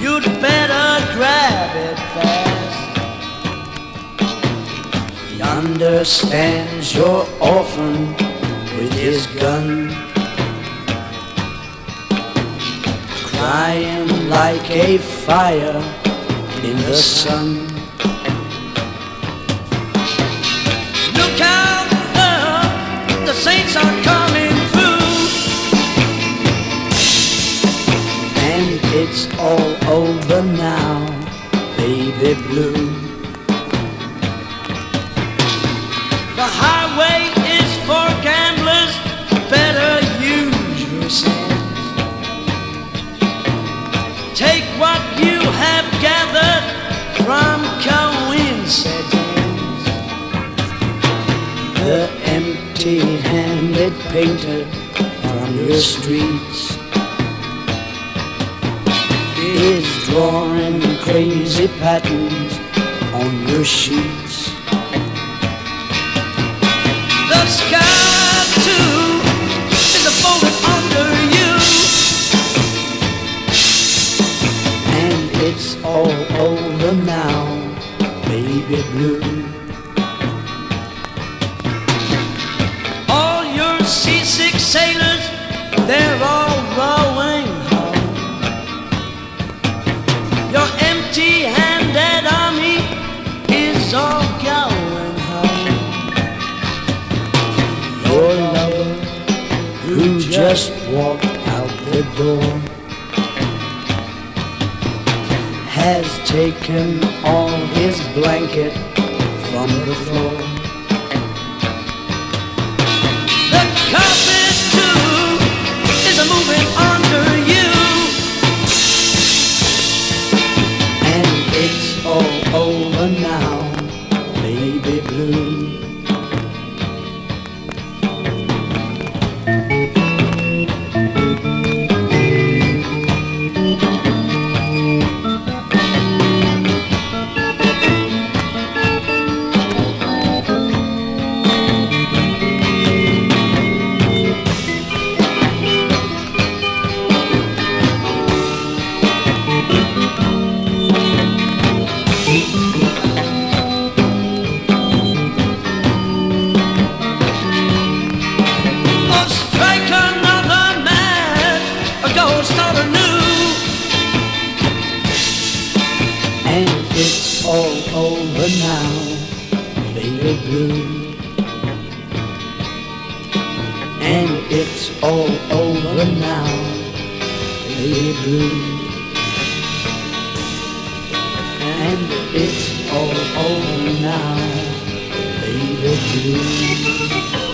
you'd better grab it fast. Yonder stands your orphan with his gun, crying like a fire in the sun. Look out, love, the saints are coming through, and it's all over now, baby blue. The highway is for gamblers, better use your sense. Take what you have gathered from coincidence. The empty-handed painter from your streets is drawing crazy patterns on your sheets. The sky too is a folded under you, and it's all over now, baby blue. All your seasick sailors, they're all rowing home. Your empty-handed army is all going home. Your lover, who just walked out the door, has taken all his blanket from the floor. The carpet too is a moving under you, and it's all over now, baby blue. It's all over now, baby blue. And it's all over now, baby blue. And it's all over now, baby blue.